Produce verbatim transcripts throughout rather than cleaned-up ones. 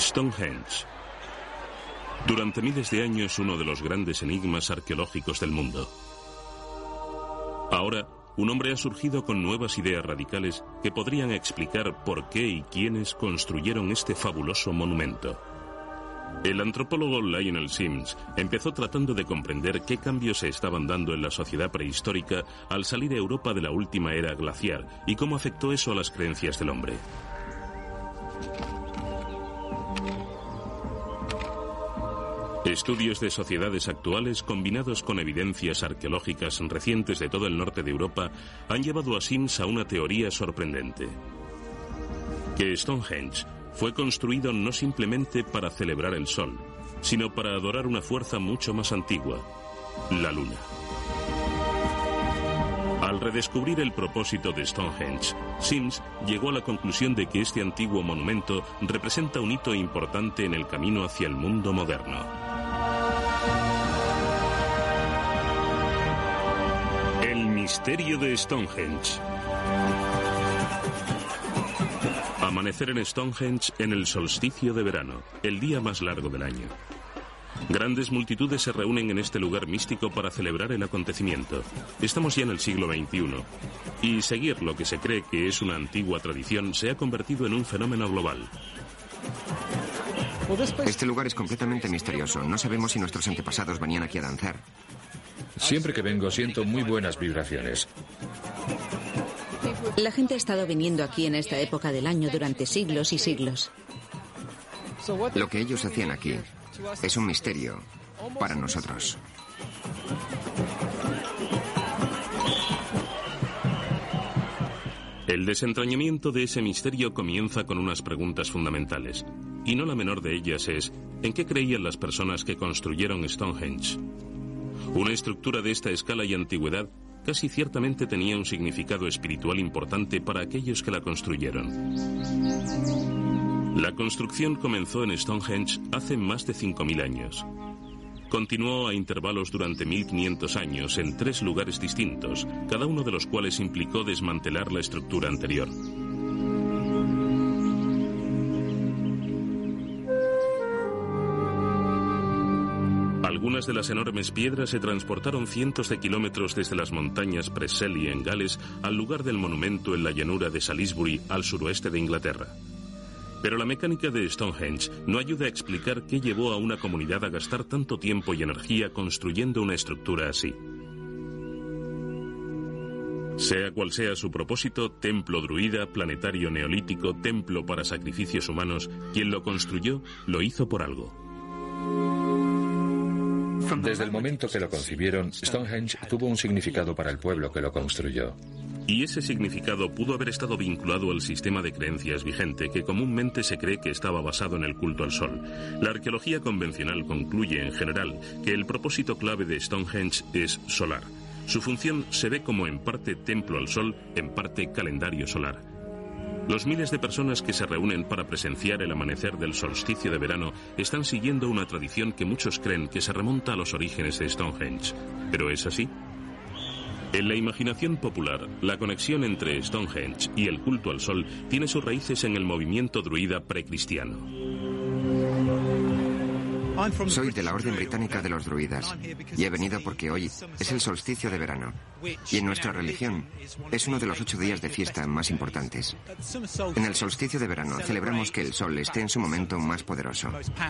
Stonehenge. Durante miles de años, uno de los grandes enigmas arqueológicos del mundo. Ahora, un hombre ha surgido con nuevas ideas radicales que podrían explicar por qué y quiénes construyeron este fabuloso monumento. El antropólogo Lionel Sims empezó tratando de comprender qué cambios se estaban dando en la sociedad prehistórica al salir a Europa de la última era glaciar y cómo afectó eso a las creencias del hombre. Estudios de sociedades actuales combinados con evidencias arqueológicas recientes de todo el norte de Europa han llevado a Sims a una teoría sorprendente. Que Stonehenge fue construido no simplemente para celebrar el sol, sino para adorar una fuerza mucho más antigua, la luna. Al redescubrir el propósito de Stonehenge, Sims llegó a la conclusión de que este antiguo monumento representa un hito importante en el camino hacia el mundo moderno. El misterio de Stonehenge. Amanecer en Stonehenge en el solsticio de verano, el día más largo del año. Grandes multitudes se reúnen en este lugar místico para celebrar el acontecimiento. Estamos ya en el siglo veintiuno, y seguir lo que se cree que es una antigua tradición se ha convertido en un fenómeno global. Este lugar es completamente misterioso. No sabemos si nuestros antepasados venían aquí a danzar. Siempre que vengo siento muy buenas vibraciones. La gente ha estado viniendo aquí en esta época del año durante siglos y siglos. Lo que ellos hacían aquí es un misterio para nosotros. El desentrañamiento de ese misterio comienza con unas preguntas fundamentales, y no la menor de ellas es, ¿en qué creían las personas que construyeron Stonehenge? Una estructura de esta escala y antigüedad casi ciertamente tenía un significado espiritual importante para aquellos que la construyeron. La construcción comenzó en Stonehenge hace más de cinco mil años. Continuó a intervalos durante mil quinientos años en tres lugares distintos, cada uno de los cuales implicó desmantelar la estructura anterior. Algunas de las enormes piedras se transportaron cientos de kilómetros desde las montañas Preseli en Gales al lugar del monumento en la llanura de Salisbury al suroeste de Inglaterra. Pero la mecánica de Stonehenge no ayuda a explicar qué llevó a una comunidad a gastar tanto tiempo y energía construyendo una estructura así. Sea cual sea su propósito, templo druida, planetario neolítico, templo para sacrificios humanos, quien lo construyó lo hizo por algo. Desde el momento que lo concibieron, Stonehenge tuvo un significado para el pueblo que lo construyó. Y ese significado pudo haber estado vinculado al sistema de creencias vigente, que comúnmente se cree que estaba basado en el culto al sol. La arqueología convencional concluye, en general, que el propósito clave de Stonehenge es solar. Su función se ve como en parte templo al sol, en parte calendario solar. Los miles de personas que se reúnen para presenciar el amanecer del solsticio de verano están siguiendo una tradición que muchos creen que se remonta a los orígenes de Stonehenge. ¿Pero es así? En la imaginación popular, la conexión entre Stonehenge y el culto al sol tiene sus raíces en el movimiento druida precristiano. Soy de la Orden Británica de los Druidas y he venido porque hoy es el solsticio de verano y en nuestra religión es uno de los ocho días de fiesta más importantes. En el solsticio de verano celebramos que el sol esté en su momento más poderoso.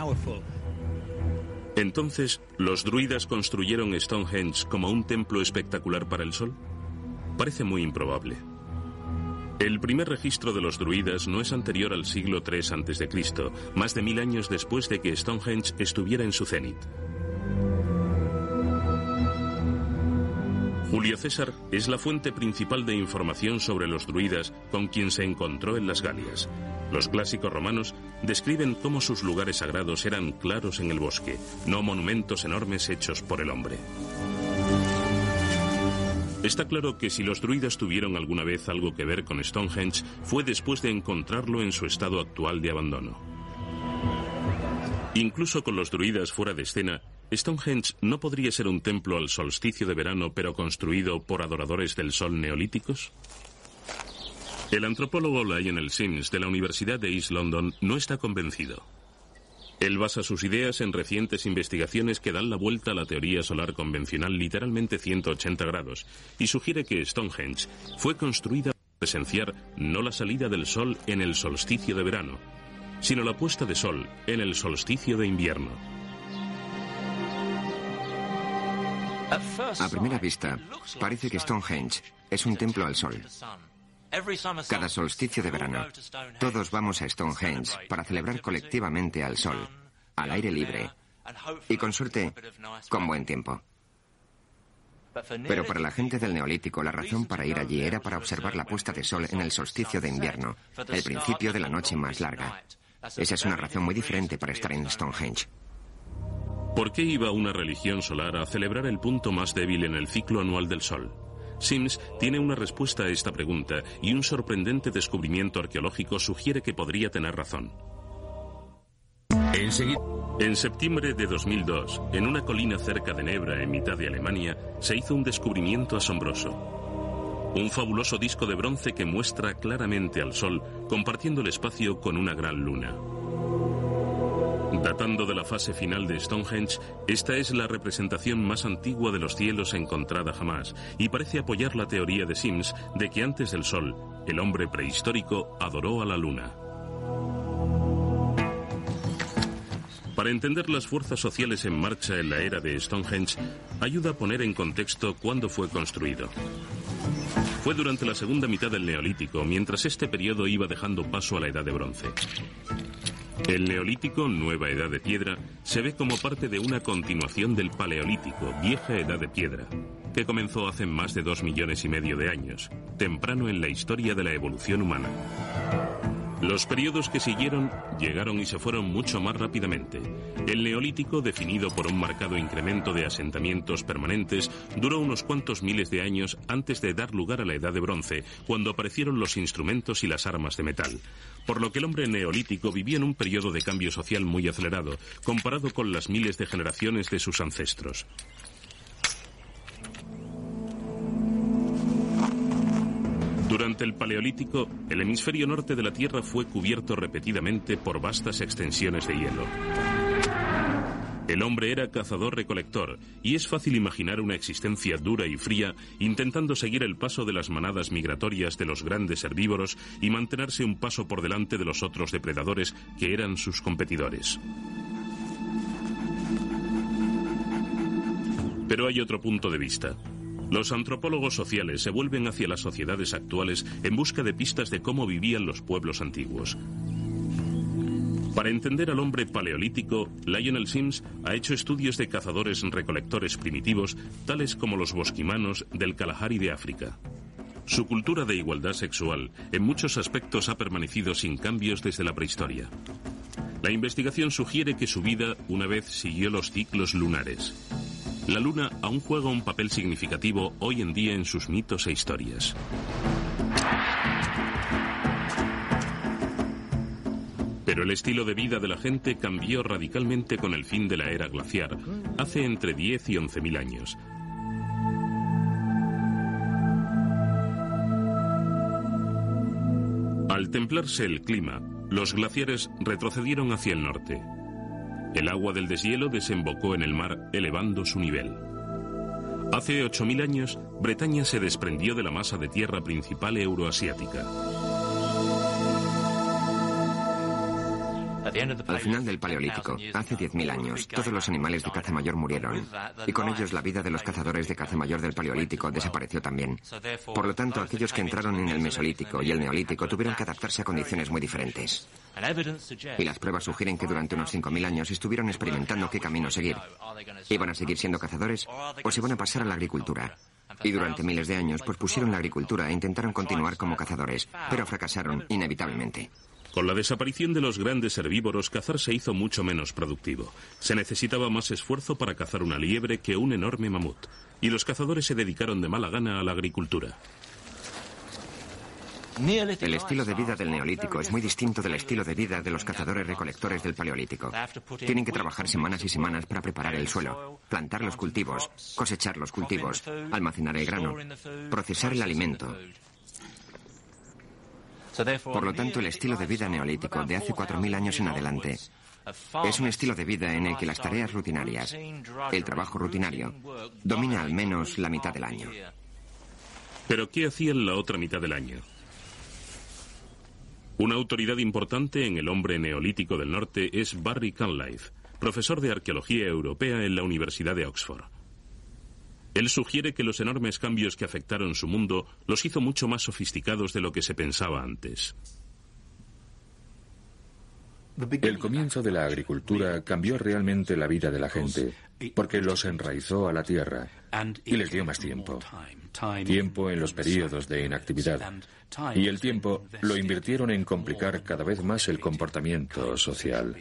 Entonces, ¿los druidas construyeron Stonehenge como un templo espectacular para el sol? Parece muy improbable. El primer registro de los druidas no es anterior al siglo tres antes de Cristo, más de mil años después de que Stonehenge estuviera en su cenit. Julio César es la fuente principal de información sobre los druidas con quien se encontró en las Galias. Los clásicos romanos describen cómo sus lugares sagrados eran claros en el bosque, no monumentos enormes hechos por el hombre. Está claro que si los druidas tuvieron alguna vez algo que ver con Stonehenge, fue después de encontrarlo en su estado actual de abandono. Incluso con los druidas fuera de escena, ¿Stonehenge no podría ser un templo al solsticio de verano, pero construido por adoradores del sol neolíticos? El antropólogo Lionel Sims de la Universidad de East London no está convencido. Él basa sus ideas en recientes investigaciones que dan la vuelta a la teoría solar convencional literalmente ciento ochenta grados y sugiere que Stonehenge fue construida para presenciar no la salida del sol en el solsticio de verano, sino la puesta de sol en el solsticio de invierno. A primera vista, parece que Stonehenge es un templo al sol. Cada solsticio de verano, todos vamos a Stonehenge para celebrar colectivamente al sol, al aire libre y, con suerte, con buen tiempo. Pero para la gente del Neolítico, la razón para ir allí era para observar la puesta de sol en el solsticio de invierno, el principio de la noche más larga. Esa es una razón muy diferente para estar en Stonehenge. ¿Por qué iba una religión solar a celebrar el punto más débil en el ciclo anual del sol? Sims tiene una respuesta a esta pregunta y un sorprendente descubrimiento arqueológico sugiere que podría tener razón. En septiembre de dos mil dos, en una colina cerca de Nebra, en mitad de Alemania, se hizo un descubrimiento asombroso. Un fabuloso disco de bronce que muestra claramente al Sol compartiendo el espacio con una gran luna. Datando de la fase final de Stonehenge, esta es la representación más antigua de los cielos encontrada jamás y parece apoyar la teoría de Sims de que antes del Sol, el hombre prehistórico adoró a la luna. Para entender las fuerzas sociales en marcha en la era de Stonehenge, ayuda a poner en contexto cuándo fue construido. Fue durante la segunda mitad del Neolítico, mientras este periodo iba dejando paso a la Edad de Bronce. El Neolítico, nueva edad de piedra, se ve como parte de una continuación del Paleolítico, vieja edad de piedra, que comenzó hace más de dos millones y medio de años, temprano en la historia de la evolución humana. Los periodos que siguieron llegaron y se fueron mucho más rápidamente. El Neolítico, definido por un marcado incremento de asentamientos permanentes, duró unos cuantos miles de años antes de dar lugar a la Edad de Bronce, cuando aparecieron los instrumentos y las armas de metal. Por lo que el hombre neolítico vivía en un periodo de cambio social muy acelerado, comparado con las miles de generaciones de sus ancestros. Durante el Paleolítico, el hemisferio norte de la Tierra fue cubierto repetidamente por vastas extensiones de hielo. El hombre era cazador-recolector, y es fácil imaginar una existencia dura y fría, intentando seguir el paso de las manadas migratorias de los grandes herbívoros y mantenerse un paso por delante de los otros depredadores que eran sus competidores. Pero hay otro punto de vista. Los antropólogos sociales se vuelven hacia las sociedades actuales en busca de pistas de cómo vivían los pueblos antiguos. Para entender al hombre paleolítico, Lionel Sims ha hecho estudios de cazadores-recolectores primitivos, tales como los bosquimanos del Kalahari de África. Su cultura de igualdad sexual, en muchos aspectos, ha permanecido sin cambios desde la prehistoria. La investigación sugiere que su vida una vez siguió los ciclos lunares. La luna aún juega un papel significativo hoy en día en sus mitos e historias. Pero el estilo de vida de la gente cambió radicalmente con el fin de la era glaciar, hace entre diez y once mil años. Al templarse el clima, los glaciares retrocedieron hacia el norte. El agua del deshielo desembocó en el mar, elevando su nivel. Hace ocho mil años, Bretaña se desprendió de la masa de tierra principal euroasiática. Al final del Paleolítico, hace diez mil años, todos los animales de caza mayor murieron, y con ellos la vida de los cazadores de caza mayor del Paleolítico desapareció también. Por lo tanto, aquellos que entraron en el Mesolítico y el Neolítico tuvieron que adaptarse a condiciones muy diferentes. Y las pruebas sugieren que durante unos cinco mil años estuvieron experimentando qué camino seguir. ¿Iban a seguir siendo cazadores o se iban a pasar a la agricultura? Y durante miles de años pospusieron la agricultura e intentaron continuar como cazadores, pero fracasaron inevitablemente. Con la desaparición de los grandes herbívoros, cazar se hizo mucho menos productivo. Se necesitaba más esfuerzo para cazar una liebre que un enorme mamut, y los cazadores se dedicaron de mala gana a la agricultura. El estilo de vida del Neolítico es muy distinto del estilo de vida de los cazadores-recolectores del Paleolítico. Tienen que trabajar semanas y semanas para preparar el suelo, plantar los cultivos, cosechar los cultivos, almacenar el grano, procesar el alimento. Por lo tanto, el estilo de vida neolítico de hace cuatro mil años en adelante Es un estilo de vida en el que las tareas rutinarias, el trabajo rutinario, domina al menos la mitad del año. ¿Pero qué hacían la otra mitad del año? Una autoridad importante en el hombre neolítico del norte es Barry Cunliffe, profesor de arqueología europea en la Universidad de Oxford. Él sugiere que los enormes cambios que afectaron su mundo los hizo mucho más sofisticados de lo que se pensaba antes. El comienzo de la agricultura cambió realmente la vida de la gente, porque los enraizó a la tierra y les dio más tiempo. Tiempo en los períodos de inactividad. Y el tiempo lo invirtieron en complicar cada vez más el comportamiento social.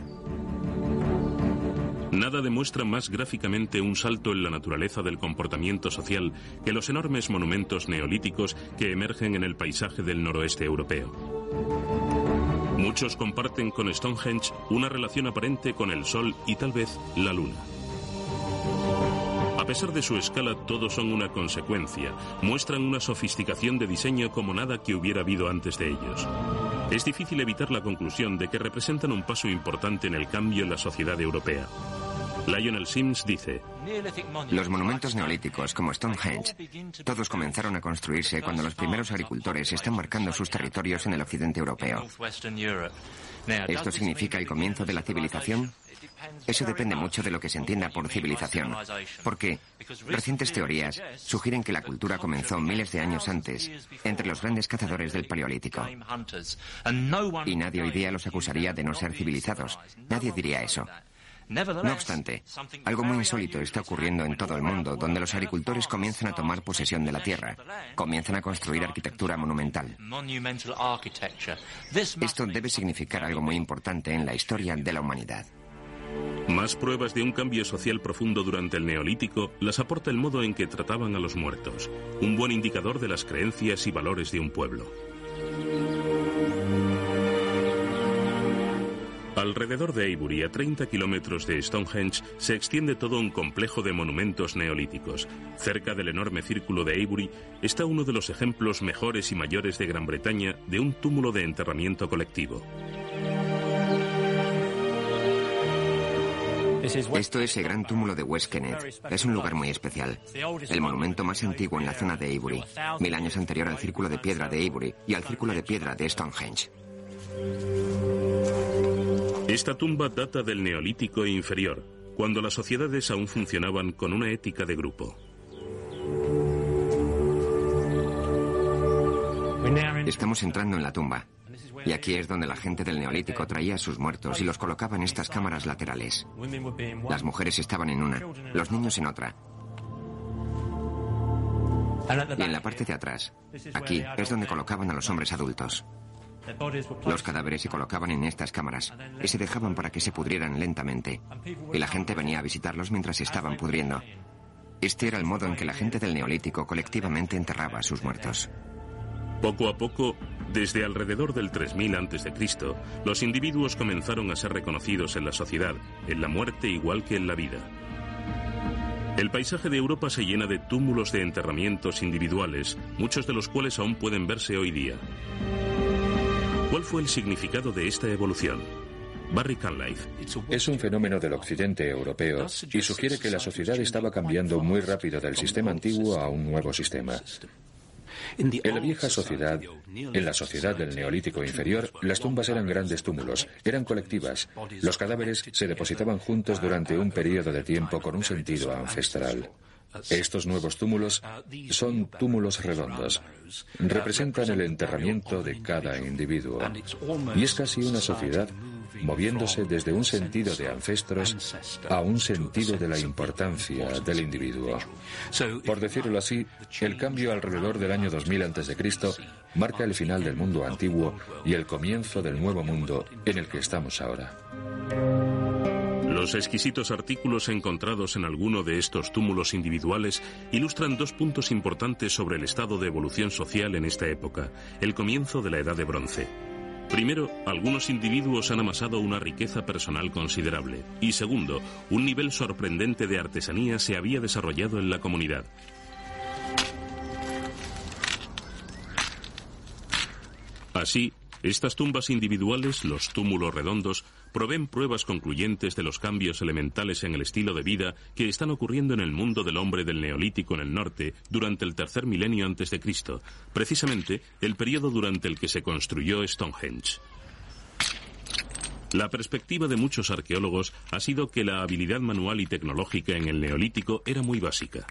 Nada demuestra más gráficamente un salto en la naturaleza del comportamiento social que los enormes monumentos neolíticos que emergen en el paisaje del noroeste europeo. Muchos comparten con Stonehenge una relación aparente con el Sol y tal vez la Luna. A pesar de su escala, todos son una consecuencia. Muestran una sofisticación de diseño como nada que hubiera habido antes de ellos. Es difícil evitar la conclusión de que representan un paso importante en el cambio en la sociedad europea. Lionel Sims dice: los monumentos neolíticos como Stonehenge, todos comenzaron a construirse cuando los primeros agricultores están marcando sus territorios en el occidente europeo. ¿Esto significa el comienzo de la civilización? Eso depende mucho de lo que se entienda por civilización, porque recientes teorías sugieren que la cultura comenzó miles de años antes, entre los grandes cazadores del Paleolítico. Y nadie hoy día los acusaría de no ser civilizados. Nadie diría eso. No obstante, algo muy insólito está ocurriendo en todo el mundo, donde los agricultores comienzan a tomar posesión de la tierra, comienzan a construir arquitectura monumental. Esto debe significar algo muy importante en la historia de la humanidad. Más pruebas de un cambio social profundo durante el Neolítico las aporta el modo en que trataban a los muertos, un buen indicador de las creencias y valores de un pueblo. Alrededor de Avebury, a treinta kilómetros de Stonehenge, se extiende todo un complejo de monumentos neolíticos. Cerca del enorme círculo de Avebury está uno de los ejemplos mejores y mayores de Gran Bretaña de un túmulo de enterramiento colectivo. Esto es el gran túmulo de West Kennet. Es un lugar muy especial. El monumento más antiguo en la zona de Avebury, mil años anterior al círculo de piedra de Avebury y al círculo de piedra de Stonehenge. Esta tumba data del Neolítico inferior, cuando las sociedades aún funcionaban con una ética de grupo. Estamos entrando en la tumba. Y aquí es donde la gente del Neolítico traía a sus muertos y los colocaba en estas cámaras laterales. Las mujeres estaban en una, los niños en otra. Y en la parte de atrás, aquí, es donde colocaban a los hombres adultos. Los cadáveres se colocaban en estas cámaras y se dejaban para que se pudrieran lentamente. Y la gente venía a visitarlos mientras se estaban pudriendo. Este era el modo en que la gente del Neolítico colectivamente enterraba a sus muertos. Poco a poco, desde alrededor del tres mil antes de Cristo, los individuos comenzaron a ser reconocidos en la sociedad, en la muerte igual que en la vida. El paisaje de Europa se llena de túmulos de enterramientos individuales, muchos de los cuales aún pueden verse hoy día. ¿Cuál fue el significado de esta evolución? Barry Cunliffe. Es un fenómeno del occidente europeo y sugiere que la sociedad estaba cambiando muy rápido del sistema antiguo a un nuevo sistema. En la vieja sociedad, en la sociedad del Neolítico inferior, las tumbas eran grandes túmulos, eran colectivas. Los cadáveres se depositaban juntos durante un periodo de tiempo con un sentido ancestral. Estos nuevos túmulos son túmulos redondos. Representan el enterramiento de cada individuo. Y es casi una sociedad moviéndose desde un sentido de ancestros a un sentido de la importancia del individuo. Por decirlo así, el cambio alrededor del año dos mil antes de Cristo marca el final del mundo antiguo y el comienzo del nuevo mundo en el que estamos ahora. Los exquisitos artículos encontrados en alguno de estos túmulos individuales ilustran dos puntos importantes sobre el estado de evolución social en esta época, el comienzo de la Edad de Bronce. Primero, algunos individuos han amasado una riqueza personal considerable. Y segundo, un nivel sorprendente de artesanía se había desarrollado en la comunidad. Así, Estas tumbas individuales, los túmulos redondos, proveen pruebas concluyentes de los cambios elementales en el estilo de vida que están ocurriendo en el mundo del hombre del Neolítico en el norte durante el tercer milenio antes de Cristo, precisamente el periodo durante el que se construyó Stonehenge. La perspectiva de muchos arqueólogos ha sido que la habilidad manual y tecnológica en el Neolítico era muy básica.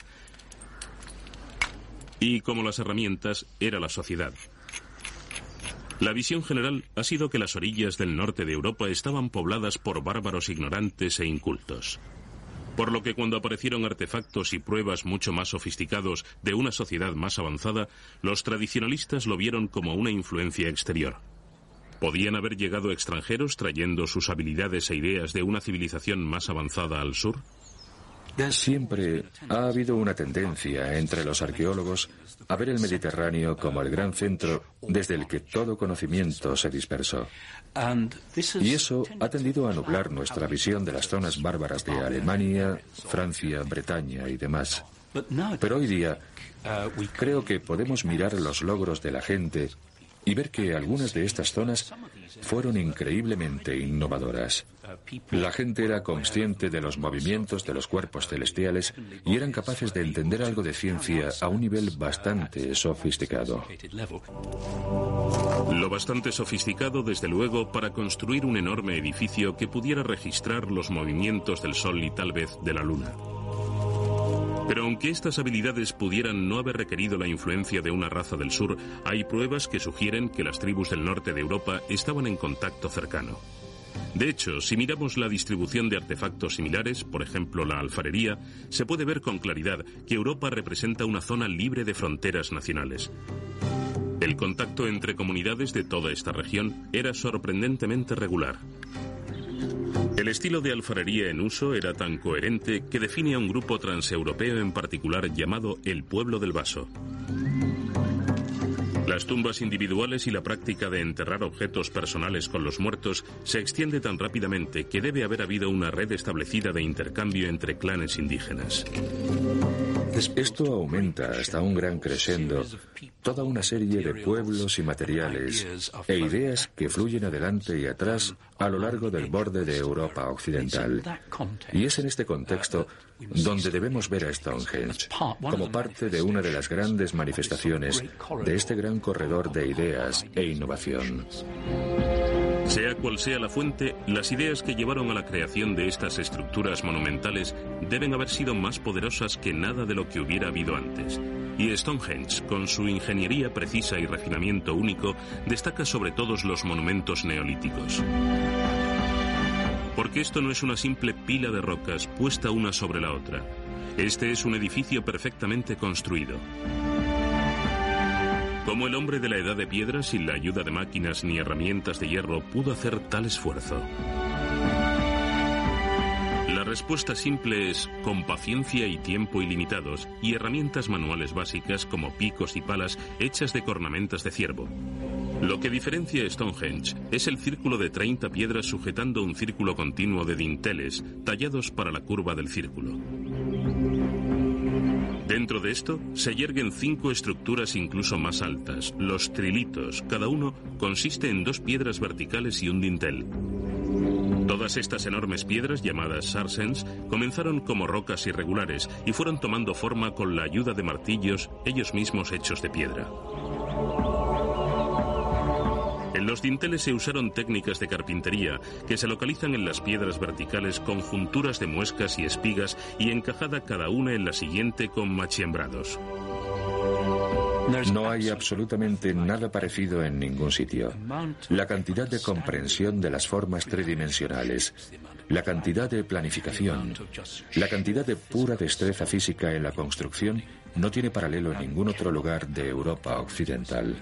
Y como las herramientas, era la sociedad. La visión general ha sido que las orillas del norte de Europa estaban pobladas por bárbaros ignorantes e incultos. Por lo que cuando aparecieron artefactos y pruebas mucho más sofisticados de una sociedad más avanzada, los tradicionalistas lo vieron como una influencia exterior. ¿Podían haber llegado extranjeros trayendo sus habilidades e ideas de una civilización más avanzada al sur? Siempre ha habido una tendencia entre los arqueólogos a ver el Mediterráneo como el gran centro desde el que todo conocimiento se dispersó. Y eso ha tendido a nublar nuestra visión de las zonas bárbaras de Alemania, Francia, Bretaña y demás. Pero hoy día creo que podemos mirar los logros de la gente y ver que algunas de estas zonas fueron increíblemente innovadoras. La gente era consciente de los movimientos de los cuerpos celestiales y eran capaces de entender algo de ciencia a un nivel bastante sofisticado. Lo bastante sofisticado, desde luego, para construir un enorme edificio que pudiera registrar los movimientos del Sol y tal vez de la Luna. Pero aunque estas habilidades pudieran no haber requerido la influencia de una raza del sur, hay pruebas que sugieren que las tribus del norte de Europa estaban en contacto cercano. De hecho, si miramos la distribución de artefactos similares, por ejemplo la alfarería, se puede ver con claridad que Europa representa una zona libre de fronteras nacionales. El contacto entre comunidades de toda esta región era sorprendentemente regular. El estilo de alfarería en uso era tan coherente que define a un grupo transeuropeo en particular llamado el pueblo del vaso. Las tumbas individuales y la práctica de enterrar objetos personales con los muertos se extiende tan rápidamente que debe haber habido una red establecida de intercambio entre clanes indígenas. Esto aumenta hasta un gran crescendo toda una serie de pueblos y materiales e ideas que fluyen adelante y atrás a lo largo del borde de Europa occidental. Y es en este contexto donde debemos ver a Stonehenge como parte de una de las grandes manifestaciones de este gran corredor de ideas e innovación. Sea cual sea la fuente, las ideas que llevaron a la creación de estas estructuras monumentales deben haber sido más poderosas que nada de lo que hubiera habido antes. Y Stonehenge, con su ingeniería precisa y refinamiento único, destaca sobre todos los monumentos neolíticos. Porque esto no es una simple pila de rocas puesta una sobre la otra. Este es un edificio perfectamente construido. ¿Cómo el hombre de la edad de piedra, sin la ayuda de máquinas ni herramientas de hierro, pudo hacer tal esfuerzo? La respuesta simple es con paciencia y tiempo ilimitados y herramientas manuales básicas como picos y palas hechas de cornamentas de ciervo. Lo que diferencia a Stonehenge es el círculo de treinta piedras sujetando un círculo continuo de dinteles tallados para la curva del círculo. Dentro de esto se yerguen cinco estructuras incluso más altas, los trilitos. Cada uno consiste en dos piedras verticales y un dintel. Todas estas enormes piedras, llamadas sarsens, comenzaron como rocas irregulares y fueron tomando forma con la ayuda de martillos, ellos mismos hechos de piedra. En los dinteles se usaron técnicas de carpintería que se localizan en las piedras verticales con junturas de muescas y espigas y encajada cada una en la siguiente con machiembrados. No hay absolutamente nada parecido en ningún sitio. La cantidad de comprensión de las formas tridimensionales, la cantidad de planificación, la cantidad de pura destreza física en la construcción no tiene paralelo en ningún otro lugar de Europa occidental.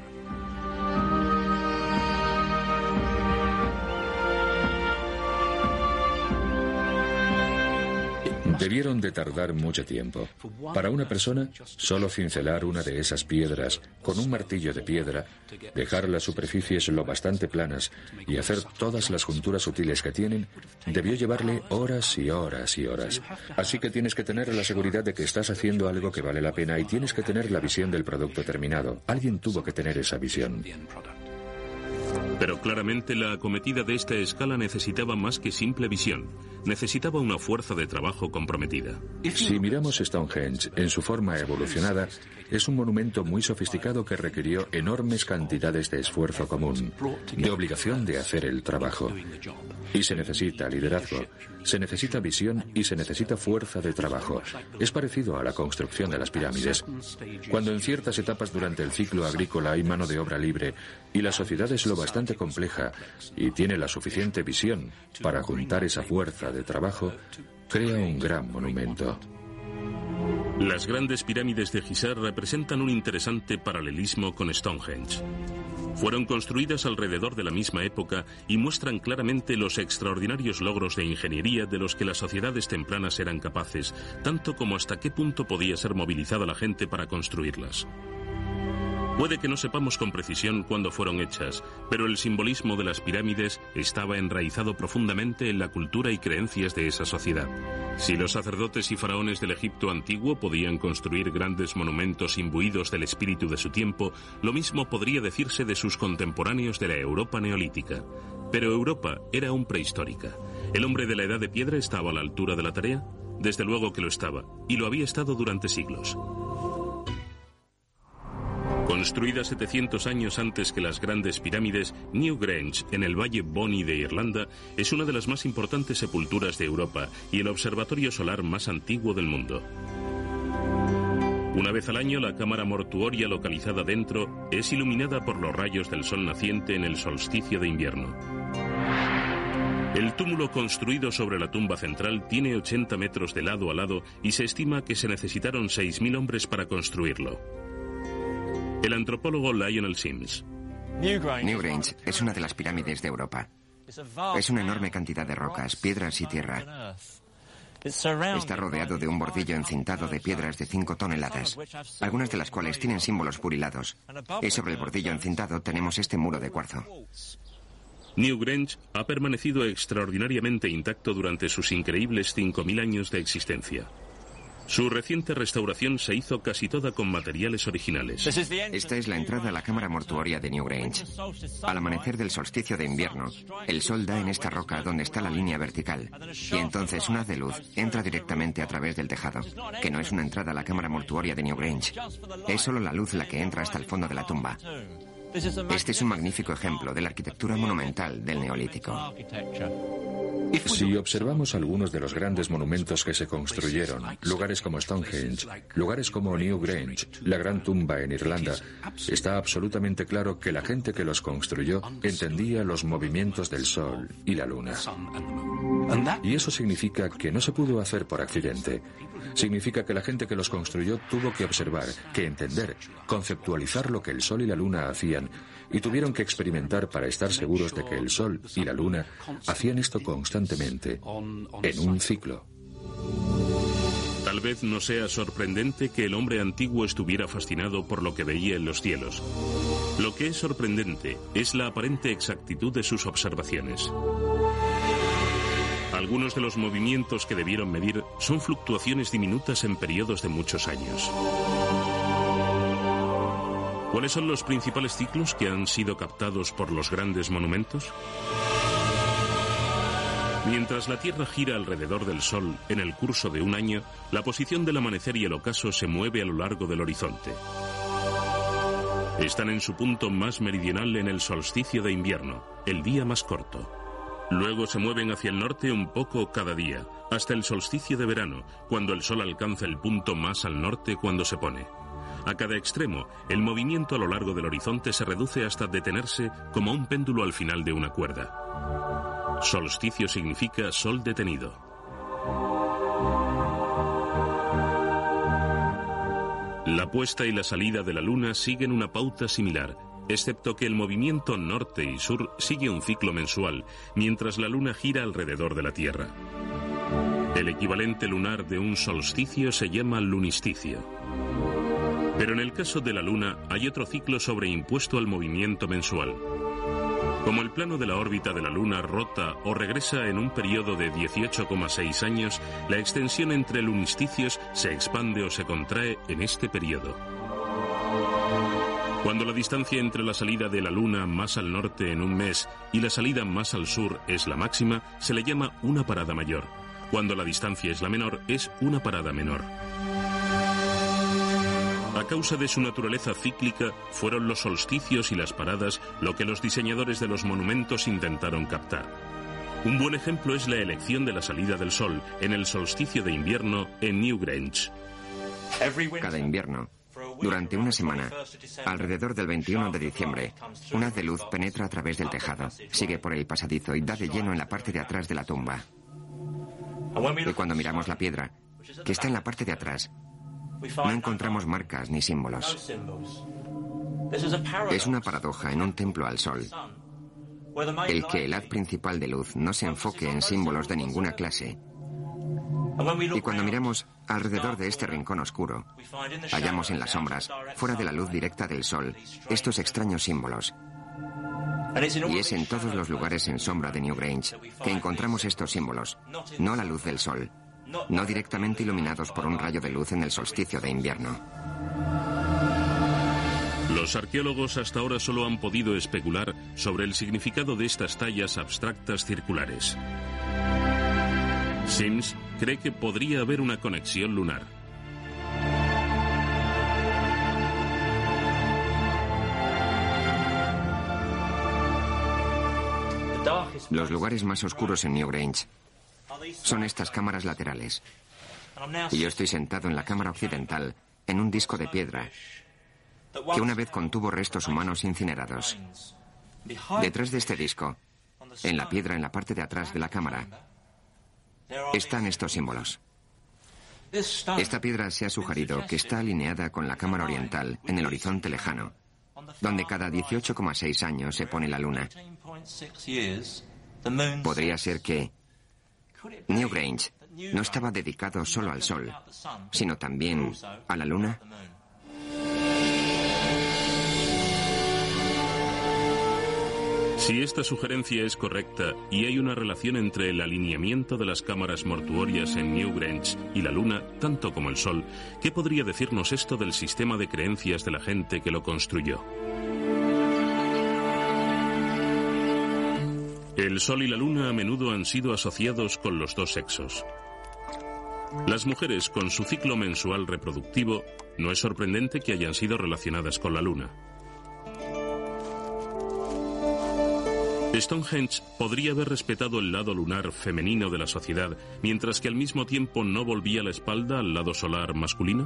Debieron de tardar mucho tiempo. Para una persona, solo cincelar una de esas piedras con un martillo de piedra, dejar las superficies lo bastante planas y hacer todas las junturas sutiles que tienen, debió llevarle horas y horas y horas. Así que tienes que tener la seguridad de que estás haciendo algo que vale la pena y tienes que tener la visión del producto terminado. Alguien tuvo que tener esa visión. Pero claramente la acometida de esta escala necesitaba más que simple visión. Necesitaba una fuerza de trabajo comprometida. Si miramos Stonehenge en su forma evolucionada, es un monumento muy sofisticado que requirió enormes cantidades de esfuerzo común, de obligación de hacer el trabajo. Y se necesita liderazgo, se necesita visión y se necesita fuerza de trabajo. Es parecido a la construcción de las pirámides. Cuando en ciertas etapas durante el ciclo agrícola hay mano de obra libre y la sociedad es lo bastante compleja y tiene la suficiente visión para juntar esa fuerza de trabajo, crea un gran monumento. Las grandes pirámides de Gizeh representan un interesante paralelismo con Stonehenge. Fueron construidas alrededor de la misma época y muestran claramente los extraordinarios logros de ingeniería de los que las sociedades tempranas eran capaces, tanto como hasta qué punto podía ser movilizada la gente para construirlas. Puede que no sepamos con precisión cuándo fueron hechas, pero el simbolismo de las pirámides estaba enraizado profundamente en la cultura y creencias de esa sociedad. Si los sacerdotes y faraones del Egipto antiguo podían construir grandes monumentos imbuidos del espíritu de su tiempo, lo mismo podría decirse de sus contemporáneos de la Europa neolítica. Pero Europa era aún prehistórica. ¿El hombre de la Edad de Piedra estaba a la altura de la tarea? Desde luego que lo estaba, y lo había estado durante siglos. Construida setecientos años antes que las grandes pirámides, Newgrange, en el Valle Boni de Irlanda, es una de las más importantes sepulturas de Europa y el observatorio solar más antiguo del mundo. Una vez al año, la cámara mortuoria localizada dentro es iluminada por los rayos del sol naciente en el solsticio de invierno. El túmulo construido sobre la tumba central tiene ochenta metros de lado a lado y se estima que se necesitaron seis mil hombres para construirlo. El antropólogo Lionel Sims. Newgrange es una de las pirámides de Europa. Es una enorme cantidad de rocas, piedras y tierra. Está rodeado de un bordillo encintado de piedras de cinco toneladas, algunas de las cuales tienen símbolos burilados. Y sobre el bordillo encintado tenemos este muro de cuarzo. Newgrange ha permanecido extraordinariamente intacto durante sus increíbles cinco mil años de existencia. Su reciente restauración se hizo casi toda con materiales originales. Esta es la entrada a la cámara mortuoria de Newgrange. Al amanecer del solsticio de invierno, el sol da en esta roca donde está la línea vertical, y entonces un haz de luz entra directamente a través del tejado, que no es una entrada a la cámara mortuoria de Newgrange. Es solo la luz la que entra hasta el fondo de la tumba. Este es un magnífico ejemplo de la arquitectura monumental del Neolítico. Si observamos algunos de los grandes monumentos que se construyeron, lugares como Stonehenge, lugares como Newgrange, la Gran Tumba en Irlanda, está absolutamente claro que la gente que los construyó entendía los movimientos del Sol y la Luna. Y eso significa que no se pudo hacer por accidente. Significa que la gente que los construyó tuvo que observar, que entender, conceptualizar lo que el Sol y la Luna hacían, y tuvieron que experimentar para estar seguros de que el Sol y la Luna hacían esto constantemente, en un ciclo. Tal vez no sea sorprendente que el hombre antiguo estuviera fascinado por lo que veía en los cielos. Lo que es sorprendente es la aparente exactitud de sus observaciones. Algunos de los movimientos que debieron medir son fluctuaciones diminutas en periodos de muchos años. ¿Cuáles son los principales ciclos que han sido captados por los grandes monumentos? Mientras la Tierra gira alrededor del Sol en el curso de un año, la posición del amanecer y el ocaso se mueve a lo largo del horizonte. Están en su punto más meridional en el solsticio de invierno, el día más corto. Luego se mueven hacia el norte un poco cada día, hasta el solsticio de verano, cuando el Sol alcanza el punto más al norte cuando se pone. A cada extremo, el movimiento a lo largo del horizonte se reduce hasta detenerse como un péndulo al final de una cuerda. Solsticio significa sol detenido. La puesta y la salida de la luna siguen una pauta similar, excepto que el movimiento norte y sur sigue un ciclo mensual, mientras la luna gira alrededor de la Tierra. El equivalente lunar de un solsticio se llama lunisticio. Pero en el caso de la luna hay otro ciclo sobreimpuesto al movimiento mensual. Como el plano de la órbita de la luna rota o regresa en un periodo de dieciocho coma seis años, la extensión entre lunisticios se expande o se contrae en este periodo. Cuando la distancia entre la salida de la Luna más al norte en un mes y la salida más al sur es la máxima, se le llama una parada mayor. Cuando la distancia es la menor, es una parada menor. A causa de su naturaleza cíclica, fueron los solsticios y las paradas lo que los diseñadores de los monumentos intentaron captar. Un buen ejemplo es la elección de la salida del sol en el solsticio de invierno en Newgrange. Cada invierno, durante una semana, alrededor del veintiuno de diciembre, un haz de luz penetra a través del tejado, sigue por el pasadizo y da de lleno en la parte de atrás de la tumba. Y cuando miramos la piedra, que está en la parte de atrás, no encontramos marcas ni símbolos. Es una paradoja en un templo al sol, el que el haz principal de luz no se enfoque en símbolos de ninguna clase. Y cuando miramos alrededor de este rincón oscuro, hallamos en las sombras, fuera de la luz directa del sol, estos extraños símbolos. Y es en todos los lugares en sombra de Newgrange que encontramos estos símbolos, no la luz del sol, no directamente iluminados por un rayo de luz en el solsticio de invierno. Los arqueólogos hasta ahora solo han podido especular sobre el significado de estas tallas abstractas circulares. Sims cree que podría haber una conexión lunar. Los lugares más oscuros en Newgrange son estas cámaras laterales. Y yo estoy sentado en la cámara occidental, en un disco de piedra, que una vez contuvo restos humanos incinerados. Detrás de este disco, en la piedra en la parte de atrás de la cámara, están estos símbolos. Esta piedra se ha sugerido que está alineada con la cámara oriental en el horizonte lejano, donde cada dieciocho coma seis años se pone la luna. Podría ser que Newgrange no estaba dedicado solo al sol, sino también a la luna. Si esta sugerencia es correcta y hay una relación entre el alineamiento de las cámaras mortuorias en Newgrange y la luna, tanto como el sol, ¿qué podría decirnos esto del sistema de creencias de la gente que lo construyó? El sol y la luna a menudo han sido asociados con los dos sexos. Las mujeres, con su ciclo mensual reproductivo, no es sorprendente que hayan sido relacionadas con la luna. Stonehenge podría haber respetado el lado lunar femenino de la sociedad, mientras que al mismo tiempo no volvía la espalda al lado solar masculino.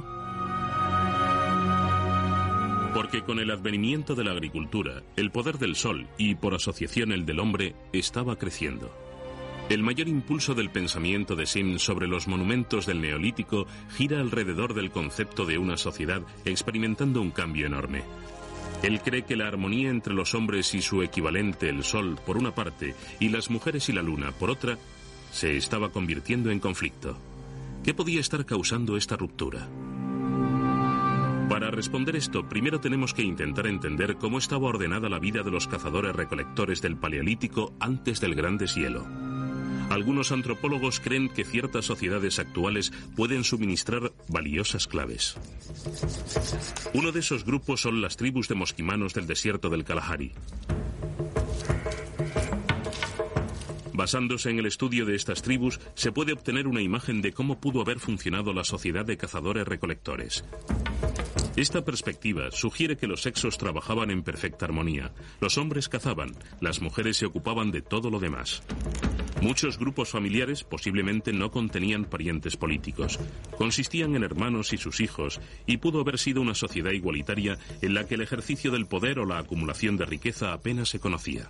Porque con el advenimiento de la agricultura, el poder del sol y, por asociación, el del hombre, estaba creciendo. El mayor impulso del pensamiento de Sims sobre los monumentos del Neolítico gira alrededor del concepto de una sociedad experimentando un cambio enorme. Él cree que la armonía entre los hombres y su equivalente, el sol, por una parte, y las mujeres y la luna, por otra, se estaba convirtiendo en conflicto. ¿Qué podía estar causando esta ruptura? Para responder esto, primero tenemos que intentar entender cómo estaba ordenada la vida de los cazadores-recolectores del Paleolítico antes del Gran Deshielo. Algunos antropólogos creen que ciertas sociedades actuales pueden suministrar valiosas claves. Uno de esos grupos son las tribus de mosquimanos del desierto del Kalahari. Basándose en el estudio de estas tribus, se puede obtener una imagen de cómo pudo haber funcionado la sociedad de cazadores-recolectores. Esta perspectiva sugiere que los sexos trabajaban en perfecta armonía. Los hombres cazaban, las mujeres se ocupaban de todo lo demás. Muchos grupos familiares posiblemente no contenían parientes políticos. Consistían en hermanos y sus hijos, y pudo haber sido una sociedad igualitaria en la que el ejercicio del poder o la acumulación de riqueza apenas se conocía.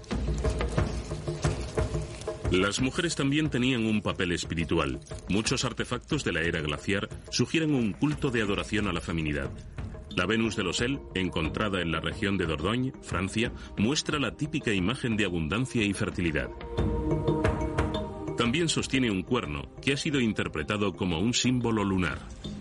Las mujeres también tenían un papel espiritual. Muchos artefactos de la era glaciar sugieren un culto de adoración a la feminidad. La Venus de Losel, encontrada en la región de Dordogne, Francia, muestra la típica imagen de abundancia y fertilidad. También sostiene un cuerno, que ha sido interpretado como un símbolo lunar.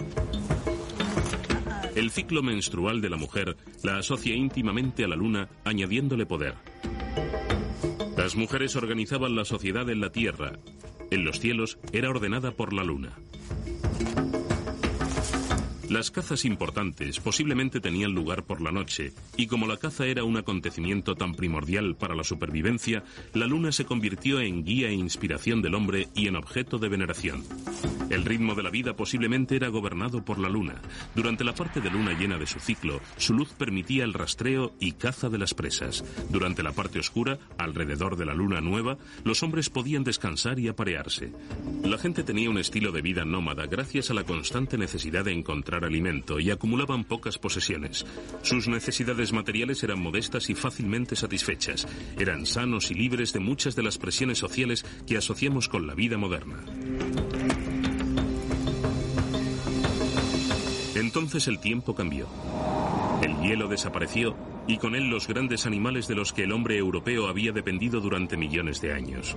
El ciclo menstrual de la mujer la asocia íntimamente a la luna, añadiéndole poder. Las mujeres organizaban la sociedad en la tierra. En los cielos era ordenada por la luna. Las cazas importantes posiblemente tenían lugar por la noche, y como la caza era un acontecimiento tan primordial para la supervivencia, la luna se convirtió en guía e inspiración del hombre y en objeto de veneración. El ritmo de la vida posiblemente era gobernado por la luna. Durante la parte de luna llena de su ciclo, su luz permitía el rastreo y caza de las presas. Durante la parte oscura, alrededor de la luna nueva, los hombres podían descansar y aparearse. La gente tenía un estilo de vida nómada gracias a la constante necesidad de encontrar alimento y acumulaban pocas posesiones. Sus necesidades materiales eran modestas y fácilmente satisfechas. Eran sanos y libres de muchas de las presiones sociales que asociamos con la vida moderna. Entonces el tiempo cambió. El hielo desapareció y con él los grandes animales de los que el hombre europeo había dependido durante millones de años.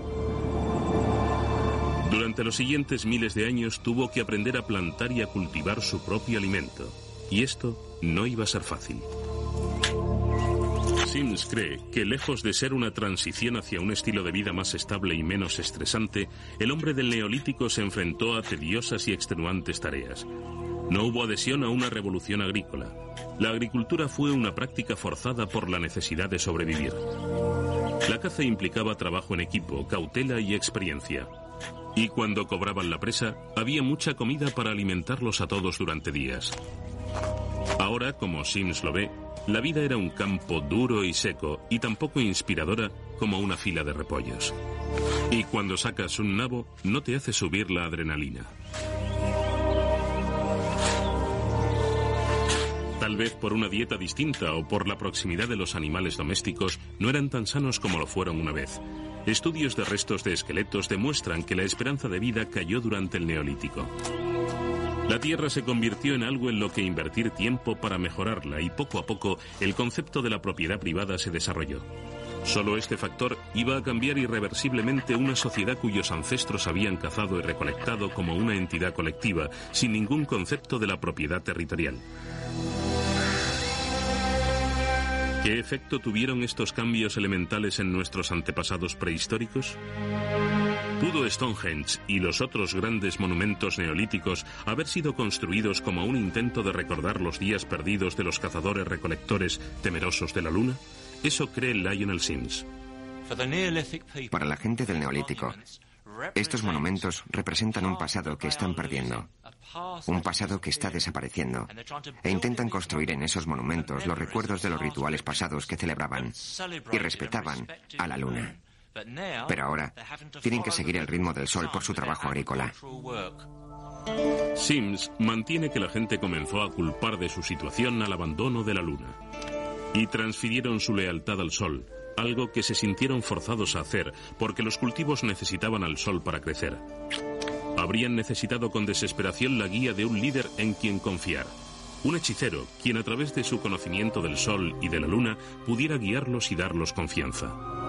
Durante los siguientes miles de años tuvo que aprender a plantar y a cultivar su propio alimento. Y esto no iba a ser fácil. Sims cree que lejos de ser una transición hacia un estilo de vida más estable y menos estresante, el hombre del Neolítico se enfrentó a tediosas y extenuantes tareas. No hubo adhesión a una revolución agrícola. La agricultura fue una práctica forzada por la necesidad de sobrevivir. La caza implicaba trabajo en equipo, cautela y experiencia. Y cuando cobraban la presa, había mucha comida para alimentarlos a todos durante días. Ahora, como Sims lo ve, la vida era un campo duro y seco y tan poco inspiradora como una fila de repollos. Y cuando sacas un nabo, no te hace subir la adrenalina. Tal vez por una dieta distinta o por la proximidad de los animales domésticos, no eran tan sanos como lo fueron una vez. Estudios de restos de esqueletos demuestran que la esperanza de vida cayó durante el Neolítico. La Tierra se convirtió en algo en lo que invertir tiempo para mejorarla y poco a poco el concepto de la propiedad privada se desarrolló. Solo este factor iba a cambiar irreversiblemente una sociedad cuyos ancestros habían cazado y recolectado como una entidad colectiva, sin ningún concepto de la propiedad territorial. ¿Qué efecto tuvieron estos cambios elementales en nuestros antepasados prehistóricos? ¿Pudo Stonehenge y los otros grandes monumentos neolíticos haber sido construidos como un intento de recordar los días perdidos de los cazadores-recolectores temerosos de la luna? Eso cree Lionel Sims. Para la gente del Neolítico, estos monumentos representan un pasado que están perdiendo, un pasado que está desapareciendo, e intentan construir en esos monumentos los recuerdos de los rituales pasados que celebraban y respetaban a la luna. Pero ahora tienen que seguir el ritmo del sol por su trabajo agrícola. Sims mantiene que la gente comenzó a culpar de su situación al abandono de la luna y transfirieron su lealtad al sol, algo que se sintieron forzados a hacer porque los cultivos necesitaban al sol para crecer. Habrían necesitado con desesperación la guía de un líder en quien confiar, un hechicero quien a través de su conocimiento del sol y de la luna pudiera guiarlos y darlos confianza.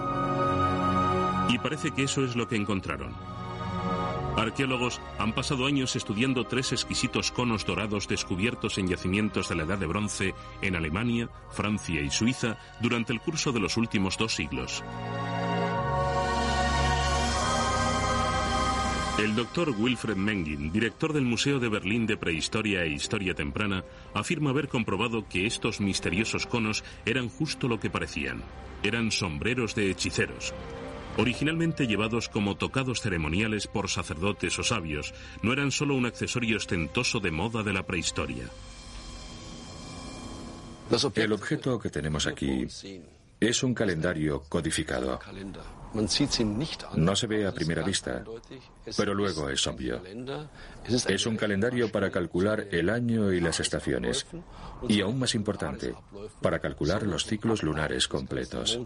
Y parece que eso es lo que encontraron. Arqueólogos han pasado años estudiando tres exquisitos conos dorados descubiertos en yacimientos de la Edad de Bronce en Alemania, Francia y Suiza durante el curso de los últimos dos siglos. El doctor Wilfred Mengin, director del Museo de Berlín de Prehistoria e Historia Temprana, afirma haber comprobado que estos misteriosos conos eran justo lo que parecían. Eran sombreros de hechiceros. Originalmente llevados como tocados ceremoniales por sacerdotes o sabios, no eran solo un accesorio ostentoso de moda de la prehistoria. El objeto que tenemos aquí es un calendario codificado. No se ve a primera vista, pero luego es obvio. Es un calendario para calcular el año y las estaciones, y aún más importante, para calcular los ciclos lunares completos.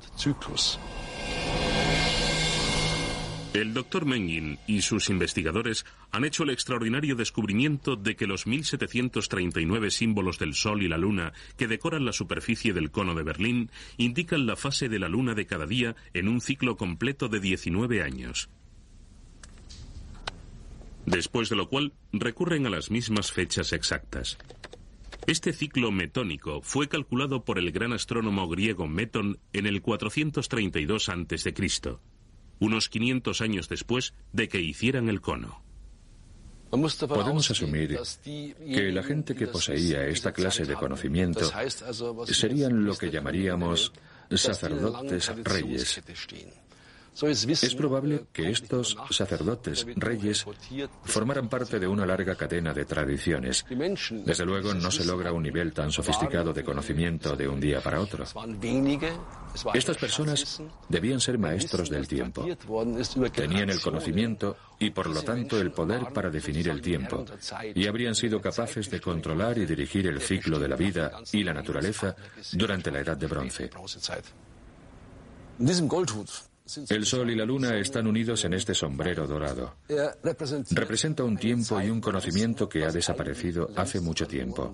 El doctor Mengin y sus investigadores han hecho el extraordinario descubrimiento de que los mil setecientos treinta y nueve símbolos del Sol y la Luna que decoran la superficie del cono de Berlín indican la fase de la Luna de cada día en un ciclo completo de diecinueve años. Después de lo cual recurren a las mismas fechas exactas. Este ciclo metónico fue calculado por el gran astrónomo griego Metón en el cuatrocientos treinta y dos antes de Cristo. Unos quinientos años después de que hicieran el cono. Podemos asumir que la gente que poseía esta clase de conocimiento serían lo que llamaríamos sacerdotes reyes. Es probable que estos sacerdotes reyes formaran parte de una larga cadena de tradiciones. Desde luego, no se logra un nivel tan sofisticado de conocimiento de un día para otro. Estas personas debían ser maestros del tiempo. Tenían el conocimiento y, por lo tanto, el poder para definir el tiempo, y habrían sido capaces de controlar y dirigir el ciclo de la vida y la naturaleza durante la Edad de Bronce. El Sol y la Luna están unidos en este sombrero dorado. Representa un tiempo y un conocimiento que ha desaparecido hace mucho tiempo.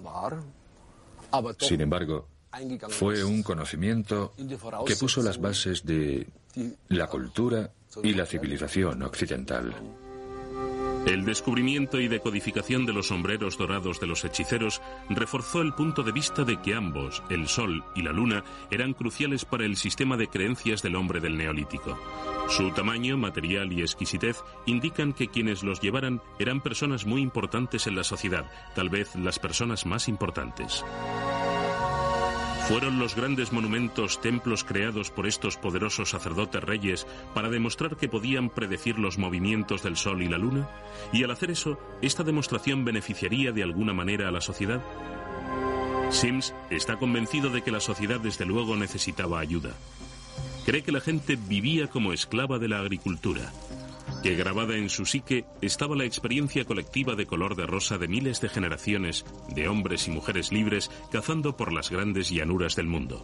Sin embargo, fue un conocimiento que puso las bases de la cultura y la civilización occidental. El descubrimiento y decodificación de los sombreros dorados de los hechiceros reforzó el punto de vista de que ambos, el Sol y la Luna, eran cruciales para el sistema de creencias del hombre del Neolítico. Su tamaño, material y exquisitez indican que quienes los llevaran eran personas muy importantes en la sociedad, tal vez las personas más importantes. Fueron los grandes monumentos, templos creados por estos poderosos sacerdotes reyes para demostrar que podían predecir los movimientos del Sol y la Luna, y al hacer eso, ¿esta demostración beneficiaría de alguna manera a la sociedad? Sims está convencido de que la sociedad desde luego necesitaba ayuda. Cree que la gente vivía como esclava de la agricultura, que grabada en su psique estaba la experiencia colectiva de color de rosa de miles de generaciones de hombres y mujeres libres cazando por las grandes llanuras del mundo.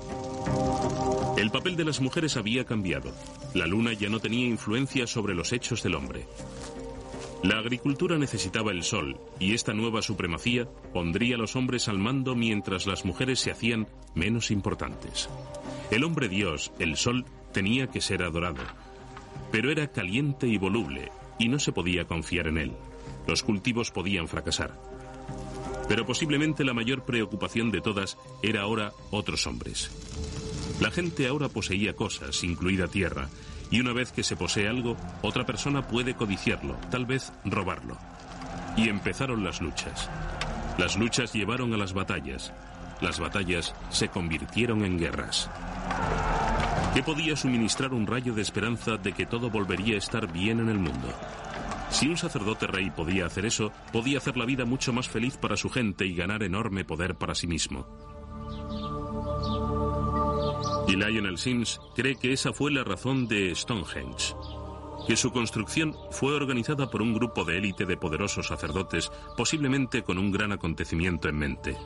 El papel de las mujeres había cambiado. La luna ya no tenía influencia sobre los hechos del hombre. La agricultura necesitaba el sol, y esta nueva supremacía pondría a los hombres al mando mientras las mujeres se hacían menos importantes. El hombre Dios, el sol, tenía que ser adorado. Pero era caliente y voluble, y no se podía confiar en él. Los cultivos podían fracasar. Pero posiblemente la mayor preocupación de todas era ahora otros hombres. La gente ahora poseía cosas, incluida tierra, y una vez que se posee algo, otra persona puede codiciarlo, tal vez robarlo. Y empezaron las luchas. Las luchas llevaron a las batallas. Las batallas se convirtieron en guerras. ¿Qué podía suministrar un rayo de esperanza de que todo volvería a estar bien en el mundo? Si un sacerdote rey podía hacer eso, podía hacer la vida mucho más feliz para su gente y ganar enorme poder para sí mismo. Y Lionel Sims cree que esa fue la razón de Stonehenge, que su construcción fue organizada por un grupo de élite de poderosos sacerdotes, posiblemente con un gran acontecimiento en mente.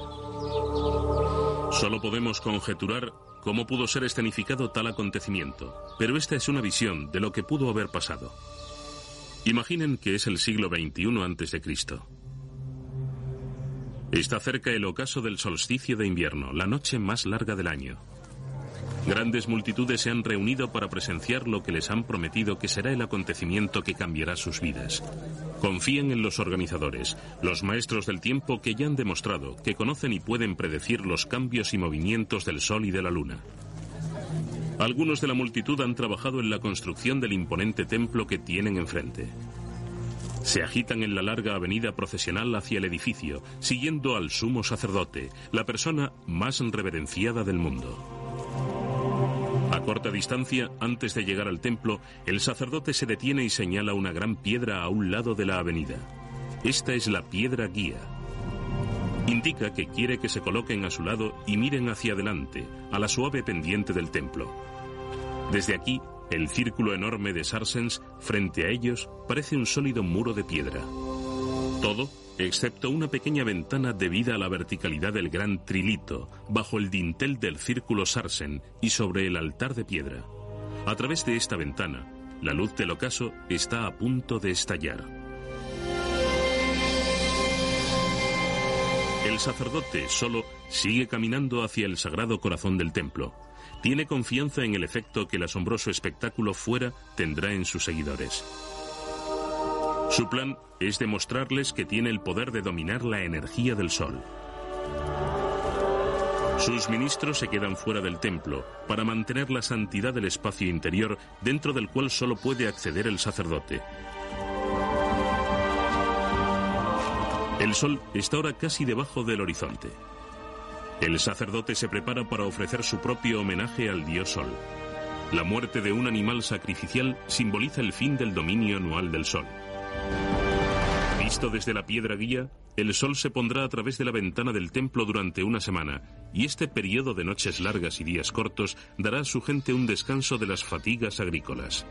Solo podemos conjeturar cómo pudo ser escenificado tal acontecimiento, pero esta es una visión de lo que pudo haber pasado. Imaginen que es el siglo veintiuno antes de Cristo. Está cerca el ocaso del solsticio de invierno, la noche más larga del año. Grandes multitudes se han reunido para presenciar lo que les han prometido que será el acontecimiento que cambiará sus vidas. Confían en los organizadores, los maestros del tiempo que ya han demostrado que conocen y pueden predecir los cambios y movimientos del Sol y de la Luna. Algunos de la multitud han trabajado en la construcción del imponente templo que tienen enfrente. Se agitan en la larga avenida procesional hacia el edificio, siguiendo al sumo sacerdote, la persona más reverenciada del mundo. A corta distancia, antes de llegar al templo, el sacerdote se detiene y señala una gran piedra a un lado de la avenida. Esta es la piedra guía. Indica que quiere que se coloquen a su lado y miren hacia adelante, a la suave pendiente del templo. Desde aquí, el círculo enorme de Sarsens, frente a ellos, parece un sólido muro de piedra. Todo, excepto una pequeña ventana debida a la verticalidad del gran trilito, bajo el dintel del círculo Sarsen y sobre el altar de piedra. A través de esta ventana, la luz del ocaso está a punto de estallar. El sacerdote, solo, sigue caminando hacia el sagrado corazón del templo. Tiene confianza en el efecto que el asombroso espectáculo fuera tendrá en sus seguidores. Su plan es demostrarles que tiene el poder de dominar la energía del sol. Sus ministros se quedan fuera del templo para mantener la santidad del espacio interior dentro del cual solo puede acceder el sacerdote. El sol está ahora casi debajo del horizonte. El sacerdote se prepara para ofrecer su propio homenaje al dios sol. La muerte de un animal sacrificial simboliza el fin del dominio anual del sol. Visto desde la piedra guía, el sol se pondrá a través de la ventana del templo durante una semana, y este periodo de noches largas y días cortos dará a su gente un descanso de las fatigas agrícolas.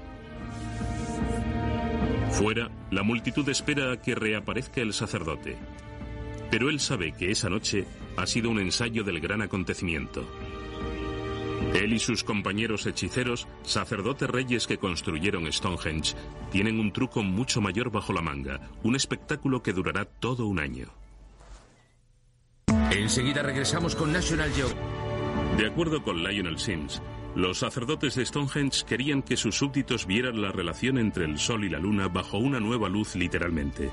Fuera, la multitud espera a que reaparezca el sacerdote. Pero él sabe que esa noche ha sido un ensayo del gran acontecimiento. Él y sus compañeros hechiceros, sacerdotes reyes que construyeron Stonehenge, tienen un truco mucho mayor bajo la manga, un espectáculo que durará todo un año. Enseguida regresamos con National Geographic. De acuerdo con Lionel Sims, los sacerdotes de Stonehenge querían que sus súbditos vieran la relación entre el sol y la luna bajo una nueva luz, literalmente.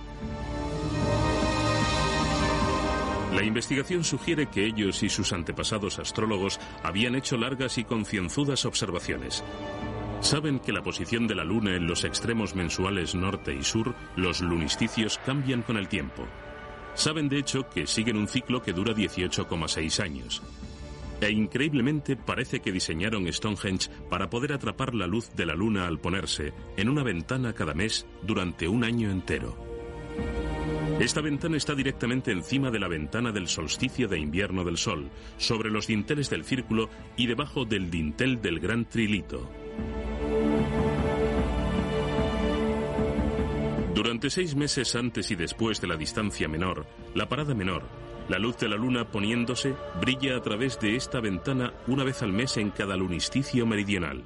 La investigación sugiere que ellos y sus antepasados astrólogos habían hecho largas y concienzudas observaciones. Saben que la posición de la luna en los extremos mensuales norte y sur, los lunisticios, cambian con el tiempo. Saben de hecho que siguen un ciclo que dura dieciocho coma seis años. E increíblemente parece que diseñaron Stonehenge para poder atrapar la luz de la luna al ponerse en una ventana cada mes durante un año entero. Esta ventana está directamente encima de la ventana del solsticio de invierno del sol, sobre los dinteles del círculo y debajo del dintel del gran trilito. Durante seis meses antes y después de la distancia menor, la parada menor, la luz de la luna poniéndose brilla a través de esta ventana una vez al mes en cada lunisticio meridional.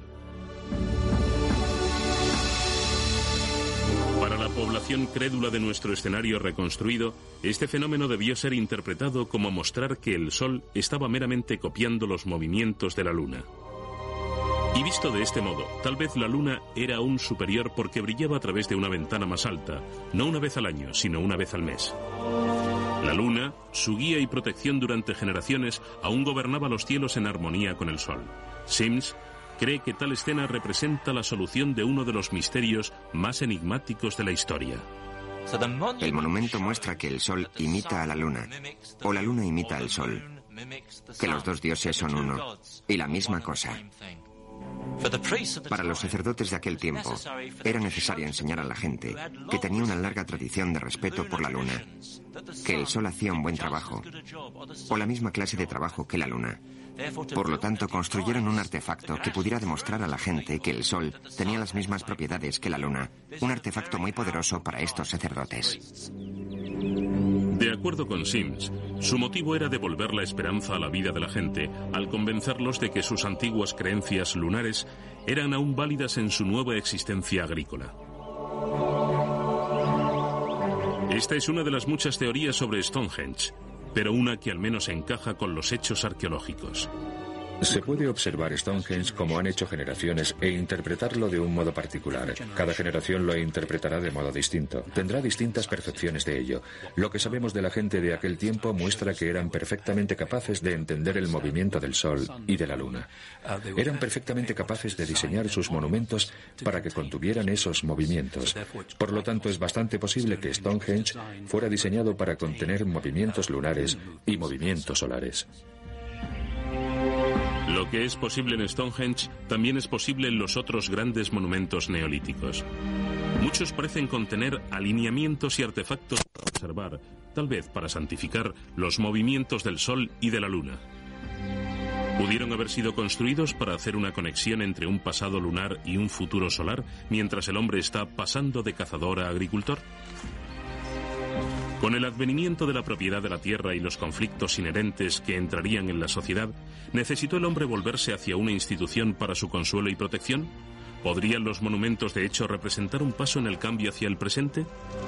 Para la población crédula de nuestro escenario reconstruido, este fenómeno debió ser interpretado como mostrar que el sol estaba meramente copiando los movimientos de la luna. Y visto de este modo, tal vez la luna era aún superior porque brillaba a través de una ventana más alta, no una vez al año, sino una vez al mes. La luna, su guía y protección durante generaciones, aún gobernaba los cielos en armonía con el sol. Sims cree que tal escena representa la solución de uno de los misterios más enigmáticos de la historia. El monumento muestra que el sol imita a la luna, o la luna imita al sol, que los dos dioses son uno, y la misma cosa. Para los sacerdotes de aquel tiempo, era necesario enseñar a la gente que tenía una larga tradición de respeto por la luna, que el sol hacía un buen trabajo, o la misma clase de trabajo que la luna. Por lo tanto, construyeron un artefacto que pudiera demostrar a la gente que el sol tenía las mismas propiedades que la luna, un artefacto muy poderoso para estos sacerdotes. De acuerdo con Sims, su motivo era devolver la esperanza a la vida de la gente al convencerlos de que sus antiguas creencias lunares eran aún válidas en su nueva existencia agrícola. Esta es una de las muchas teorías sobre Stonehenge, pero una que al menos encaja con los hechos arqueológicos. Se puede observar Stonehenge como han hecho generaciones e interpretarlo de un modo particular. Cada generación lo interpretará de modo distinto. Tendrá distintas percepciones de ello. Lo que sabemos de la gente de aquel tiempo muestra que eran perfectamente capaces de entender el movimiento del sol y de la luna. Eran perfectamente capaces de diseñar sus monumentos para que contuvieran esos movimientos. Por lo tanto, es bastante posible que Stonehenge fuera diseñado para contener movimientos lunares y movimientos solares. Lo que es posible en Stonehenge también es posible en los otros grandes monumentos neolíticos. Muchos parecen contener alineamientos y artefactos para observar, tal vez para santificar, los movimientos del sol y de la luna. ¿Pudieron haber sido construidos para hacer una conexión entre un pasado lunar y un futuro solar mientras el hombre está pasando de cazador a agricultor? Con el advenimiento de la propiedad de la tierra y los conflictos inherentes que entrarían en la sociedad, ¿necesitó el hombre volverse hacia una institución para su consuelo y protección? ¿Podrían los monumentos de hecho representar un paso en el cambio hacia el presente?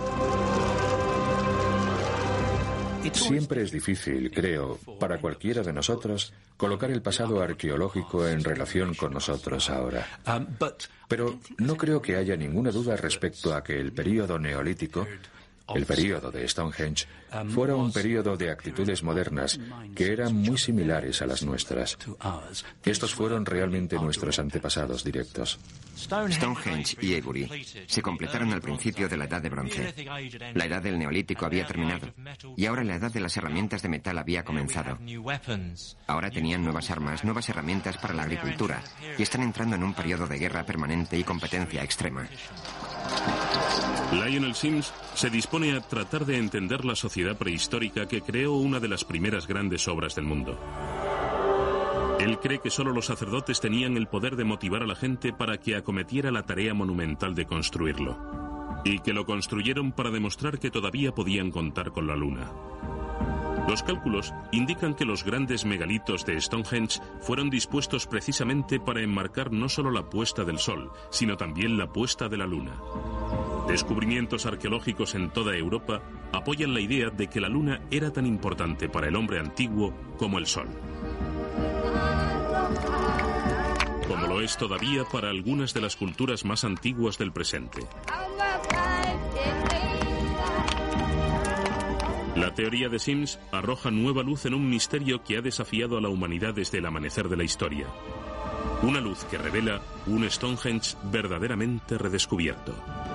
Siempre es difícil, creo, para cualquiera de nosotros, colocar el pasado arqueológico en relación con nosotros ahora. Pero no creo que haya ninguna duda respecto a que el período neolítico el período de Stonehenge, fuera un período de actitudes modernas que eran muy similares a las nuestras. Estos fueron realmente nuestros antepasados directos. Stonehenge y Avebury se completaron al principio de la Edad de Bronce. La Edad del Neolítico había terminado y ahora la Edad de las herramientas de metal había comenzado. Ahora tenían nuevas armas, nuevas herramientas para la agricultura y están entrando en un periodo de guerra permanente y competencia extrema. Lionel Sims se dispone a tratar de entender la sociedad prehistórica que creó una de las primeras grandes obras del mundo. Él cree que solo los sacerdotes tenían el poder de motivar a la gente para que acometiera la tarea monumental de construirlo, y que lo construyeron para demostrar que todavía podían contar con la luna. Los cálculos indican que los grandes megalitos de Stonehenge fueron dispuestos precisamente para enmarcar no solo la puesta del sol, sino también la puesta de la luna. Descubrimientos arqueológicos en toda Europa apoyan la idea de que la luna era tan importante para el hombre antiguo como el sol. Como lo es todavía para algunas de las culturas más antiguas del presente. La teoría de Sims arroja nueva luz en un misterio que ha desafiado a la humanidad desde el amanecer de la historia. Una luz que revela un Stonehenge verdaderamente redescubierto.